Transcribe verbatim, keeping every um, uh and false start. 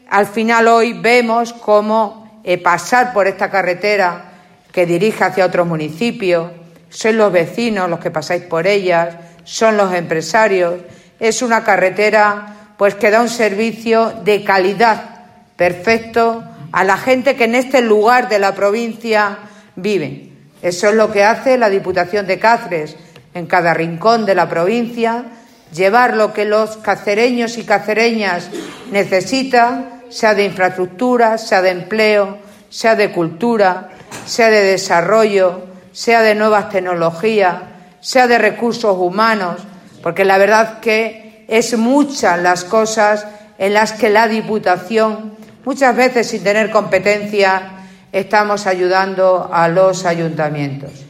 al final hoy vemos cómo eh, pasar por esta carretera que dirige hacia otros municipios, son los vecinos los que pasáis por ellas, son los empresarios, es una carretera pues que da un servicio de calidad perfecto a la gente que en este lugar de la provincia vive. Eso es lo que hace la Diputación de Cáceres en cada rincón de la provincia, llevar lo que los cacereños y cacereñas necesitan, sea de infraestructura, sea de empleo, sea de cultura, sea de desarrollo, sea de nuevas tecnologías, sea de recursos humanos, porque la verdad que es muchas las cosas en las que la Diputación, muchas veces sin tener competencia, estamos ayudando a los ayuntamientos.